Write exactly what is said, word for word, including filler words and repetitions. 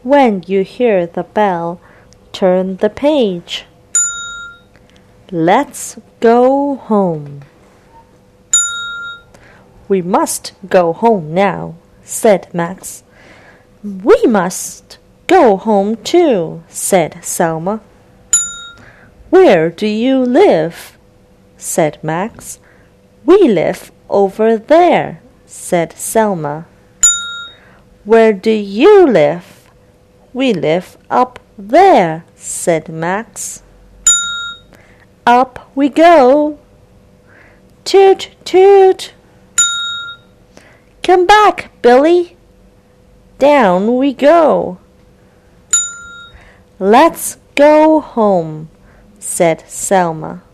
When you hear the bell, turn the page. Let's go home. We must go home now, said Max. We must go home too, said Selma. Where do you live? said Max. We live over there, said Selma. Where do you live? We live up there, said Max. Up we go. Toot, toot. Come back, Billy. Down we go. Let's go home, said Selma.